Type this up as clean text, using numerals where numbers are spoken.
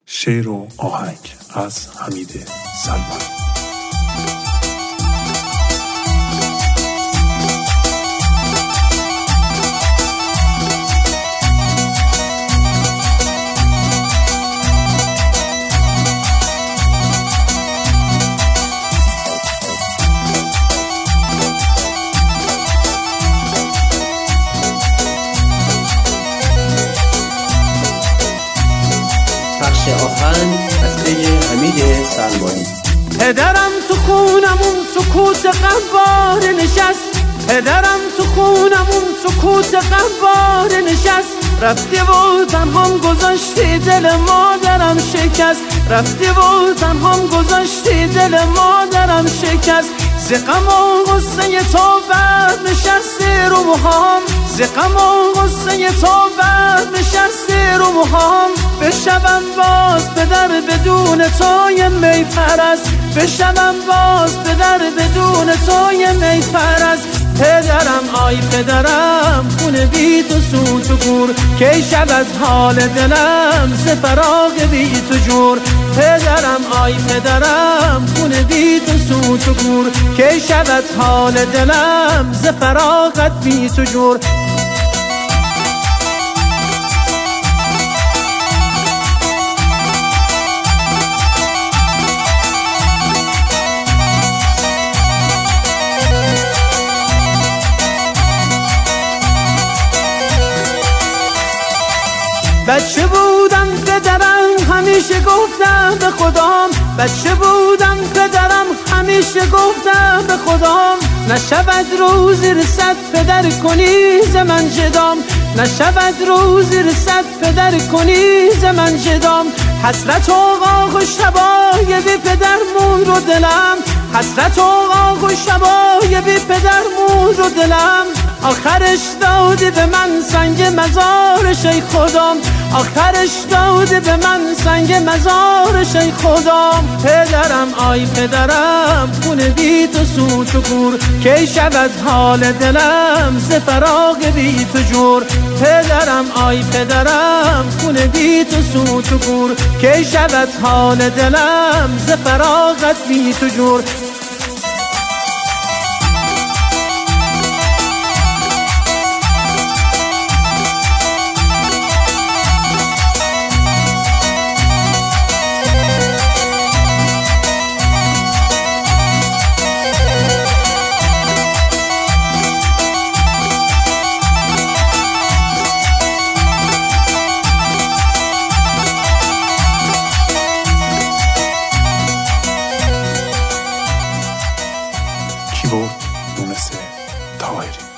شعر و آهنگ از حمید سلمانی. آهنگ از پیج حمید سلمانی. پدرم تو خونمون سکوت قوار نشست، پدرم تو خونمون سکوت قوار نشست. رفتی و تنهام گذاشتی دل مادرم شکست، رفتی و تنهام گذاشتی دل مادرم شکست. ز غم و غصه تو بر نشستی رو موهام، ز غم و غصه تو بر نشستی رو موهام. بشوم باز به در بدون توی می پرست، بشوم باز به در بدون توی می پرست. پدرم آی پدرم خونه بی تو سوت و گور، کی شود حال دلم ز فراق بی تو جور. پدرم آی پدرم خونه بی تو سوت و گور، کی شود حال دلم ز فراقت بی تو جور. بچه بودم پدرم همیشه گفتم به خدام، بچه بودم پدرم همیشه گفتم به خدام. نشود روزی رسد پدر کنی ز من جدام، نشود روزی رسد پدر کنی ز من جدام. حسرت و غاغ و شبای بی پدر مون رو دلم، حسرت و غاغ و شبای بی پدر مون رو دلم. آخرش دادی به من سنگ مزارش ای خدام، آخرش دادی به من سنگ مزارش ای خدام. پدرم آی پدرم خونه بی تو سوت و گور، کی شود حال دلم ز فراق بی تو جور. پدرم آی پدرم خونه بی تو سوت و گور، کی شود حال دلم ز فراقت بی تو جور. کیبورد یونس طاهری.